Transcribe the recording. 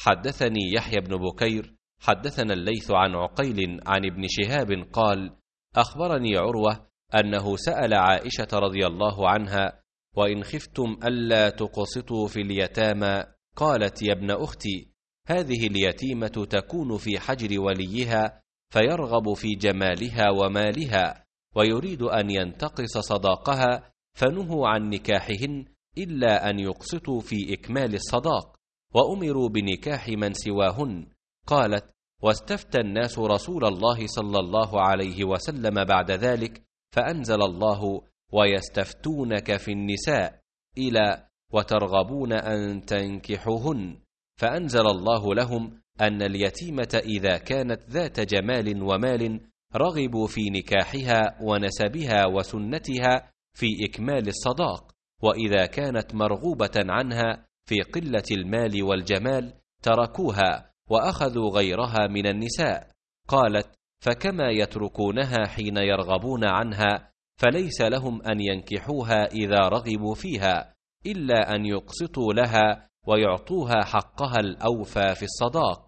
حدثني يحيى بن بكير حدثنا الليث عن عقيل عن ابن شهاب قال: أخبرني عروة أنه سأل عائشة رضي الله عنها: وإن خفتم ألا تقسطوا في اليتامى، قالت: يا ابن أختي، هذه اليتيمة تكون في حجر وليها فيرغب في جمالها ومالها ويريد أن ينتقص صداقها، فنهوا عن نكاحهن إلا أن يقسطوا في إكمال الصداق، وأمروا بنكاح من سواهن. قالت: واستفتى الناس رسول الله صلى الله عليه وسلم بعد ذلك، فأنزل الله: ويستفتونك في النساء إلى وترغبون أن تنكحوهن، فأنزل الله لهم أن اليتيمة إذا كانت ذات جمال ومال رغبوا في نكاحها ونسبها وسنتها في إكمال الصداق، وإذا كانت مرغوبة عنها في قلة المال والجمال تركوها وأخذوا غيرها من النساء. قالت: فكما يتركونها حين يرغبون عنها، فليس لهم أن ينكحوها إذا رغبوا فيها، إلا أن يقسطوا لها ويعطوها حقها الأوفى في الصداق.